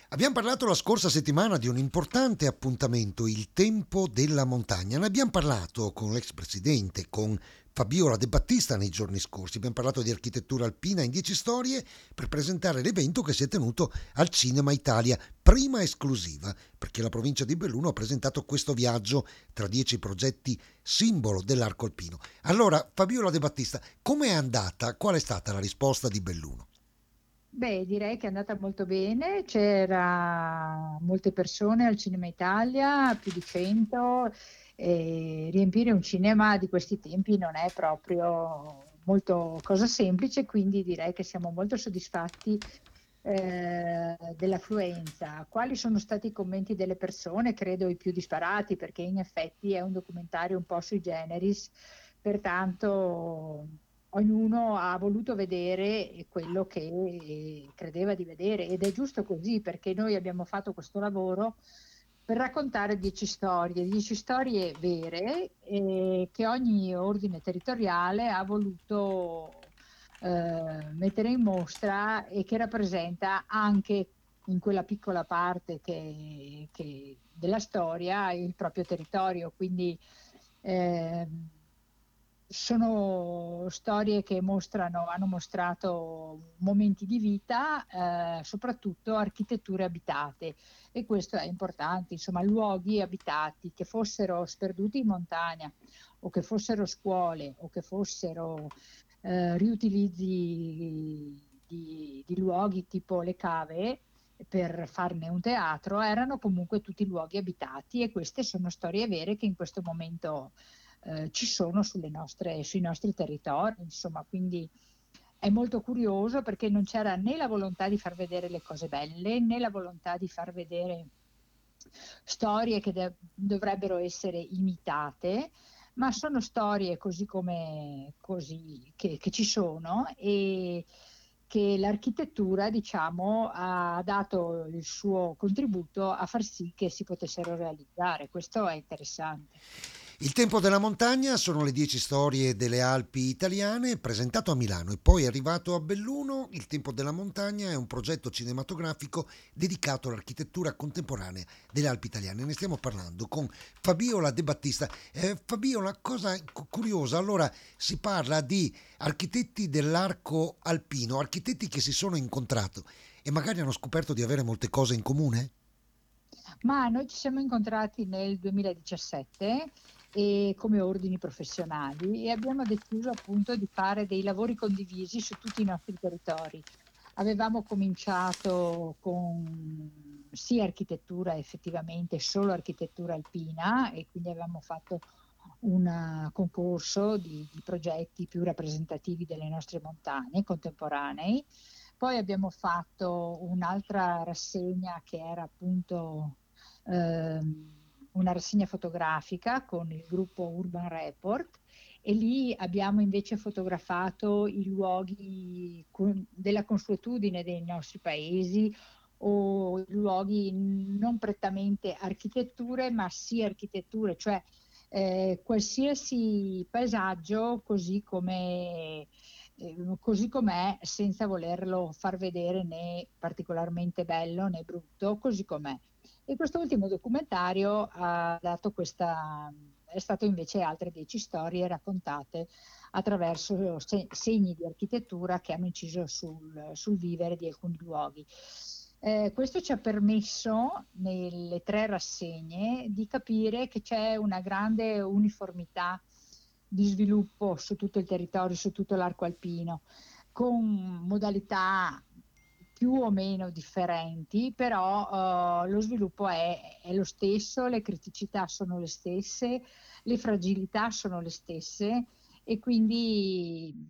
Abbiamo parlato la scorsa settimana di un importante appuntamento, il Tempo della Montagna. Ne abbiamo parlato con l'ex presidente, con Fabiola De Battista nei giorni scorsi. Abbiamo parlato di architettura alpina in 10 storie per presentare l'evento che si è tenuto al Cinema Italia, prima esclusiva, perché la provincia di Belluno ha presentato questo viaggio tra 10 progetti simbolo dell'arco alpino. Allora, Fabiola De Battista, com'è andata? Qual è stata la risposta di Belluno? Beh, direi che è andata molto bene, c'era molte persone al Cinema Italia, più di 100, e riempire un cinema di questi tempi non è proprio molto cosa semplice, quindi direi che siamo molto soddisfatti dell'affluenza. Quali sono stati i commenti delle persone? Credo i più disparati, perché in effetti è un documentario un po' sui generis, pertanto ognuno ha voluto vedere quello che credeva di vedere ed è giusto così perché noi abbiamo fatto questo lavoro per raccontare 10 storie vere che ogni ordine territoriale ha voluto mettere in mostra e che rappresenta anche in quella piccola parte della storia il proprio territorio. Quindi ehm, sono storie che hanno mostrato momenti di vita, soprattutto architetture abitate, e questo è importante, insomma, luoghi abitati che fossero sperduti in montagna o che fossero scuole o che fossero riutilizzi di luoghi tipo le cave per farne un teatro, erano comunque tutti luoghi abitati e queste sono storie vere che in questo momento ci sono sui nostri territori, insomma, quindi è molto curioso perché non c'era né la volontà di far vedere le cose belle, né la volontà di far vedere storie che dovrebbero essere imitate, ma sono storie così come così che ci sono e che l'architettura, diciamo, ha dato il suo contributo a far sì che si potessero realizzare. Questo è interessante. Il Tempo della Montagna sono le 10 storie delle Alpi italiane, presentato a Milano e poi arrivato a Belluno. Il Tempo della Montagna è un progetto cinematografico dedicato all'architettura contemporanea delle Alpi italiane. Ne stiamo parlando con Fabiola De Battista. Fabiola, cosa curiosa, allora si parla di architetti dell'arco alpino, architetti che si sono incontrati e magari hanno scoperto di avere molte cose in comune? Ma noi ci siamo incontrati nel 2017 e come ordini professionali e abbiamo deciso appunto di fare dei lavori condivisi su tutti i nostri territori. Avevamo cominciato con sì architettura, effettivamente solo architettura alpina, e quindi avevamo fatto un concorso di progetti più rappresentativi delle nostre montagne contemporanei. Poi abbiamo fatto un'altra rassegna che era appunto una rassegna fotografica con il gruppo Urban Report, e lì abbiamo invece fotografato i luoghi della consuetudine dei nostri paesi o i luoghi non prettamente architetture, ma sì architetture, cioè qualsiasi paesaggio così com'è, senza volerlo far vedere né particolarmente bello né brutto, così com'è. E questo ultimo documentario ha dato è stato invece altre 10 storie raccontate attraverso segni di architettura che hanno inciso sul vivere di alcuni luoghi. Questo ci ha permesso nelle 3 rassegne di capire che c'è una grande uniformità di sviluppo su tutto il territorio, su tutto l'arco alpino, con modalità più o meno differenti, però lo sviluppo è lo stesso, le criticità sono le stesse, le fragilità sono le stesse, e quindi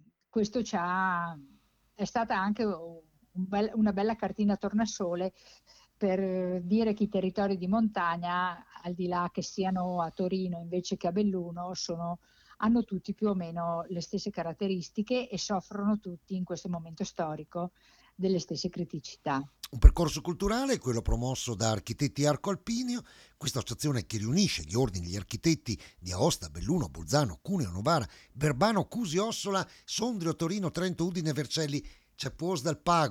è stata anche una bella cartina tornasole per dire che i territori di montagna, al di là che siano a Torino invece che a Belluno, hanno tutti più o meno le stesse caratteristiche e soffrono tutti in questo momento storico delle stesse criticità. Un percorso culturale, quello promosso da Architetti Arco Alpino, questa associazione che riunisce gli ordini gli architetti di Aosta, Belluno, Bolzano, Cuneo, Novara, Verbano, Cusi, Ossola, Sondrio, Torino, Trento, Udine, Vercelli, Cepuos dal Pago,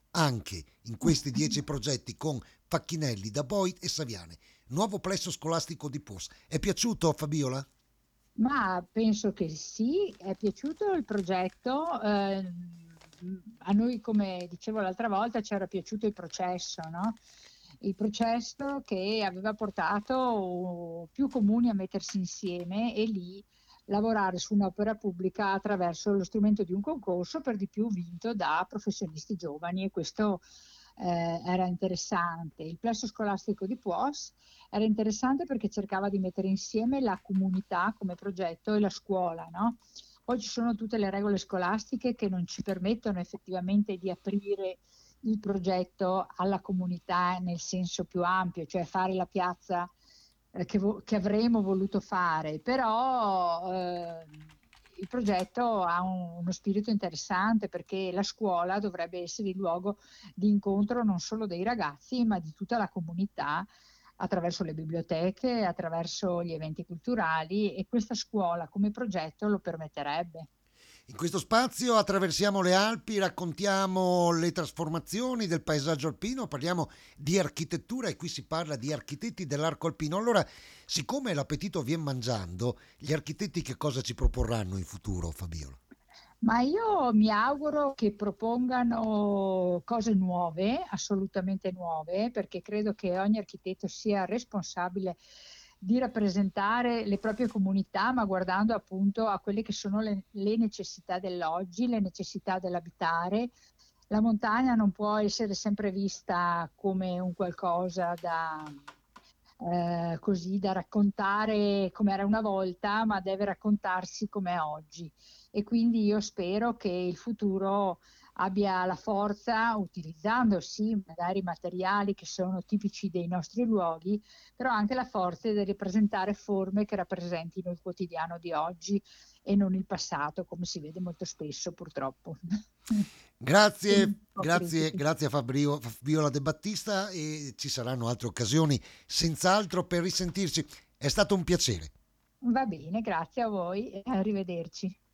anche in questi 10 progetti con Facchinelli, Da Boit e Saviane. Nuovo plesso scolastico di POS. È piaciuto, Fabiola? Ma penso che sì, è piaciuto il progetto. A noi, come dicevo l'altra volta, c'era piaciuto il processo, no? Il processo che aveva portato più comuni a mettersi insieme e lì lavorare su un'opera pubblica attraverso lo strumento di un concorso, per di più vinto da professionisti giovani, e questo era interessante. Il plesso scolastico di Puos era interessante perché cercava di mettere insieme la comunità come progetto e la scuola, no? Poi ci sono tutte le regole scolastiche che non ci permettono effettivamente di aprire il progetto alla comunità nel senso più ampio, cioè fare la piazza che avremmo voluto fare, però il progetto ha uno spirito interessante, perché la scuola dovrebbe essere il luogo di incontro non solo dei ragazzi, ma di tutta la comunità, attraverso le biblioteche, attraverso gli eventi culturali, e questa scuola come progetto lo permetterebbe. In questo spazio attraversiamo le Alpi, raccontiamo le trasformazioni del paesaggio alpino, parliamo di architettura e qui si parla di architetti dell'arco alpino. Allora, siccome l'appetito viene mangiando, gli architetti che cosa ci proporranno in futuro, Fabiola? Ma io mi auguro che propongano cose nuove, assolutamente nuove, perché credo che ogni architetto sia responsabile di rappresentare le proprie comunità, ma guardando appunto a quelle che sono le necessità dell'oggi, le necessità dell'abitare. La montagna non può essere sempre vista come un qualcosa così da raccontare come era una volta, ma deve raccontarsi come è oggi. E quindi io spero che il futuro abbia la forza, utilizzando sì magari materiali che sono tipici dei nostri luoghi, però anche la forza di rappresentare forme che rappresentino il quotidiano di oggi e non il passato, come si vede molto spesso purtroppo. Siamo un Grazie, po' grazie, critici. grazie a Fabiola De Battista e ci saranno altre occasioni senz'altro per risentirci. È stato un piacere. Va bene, grazie a voi e arrivederci.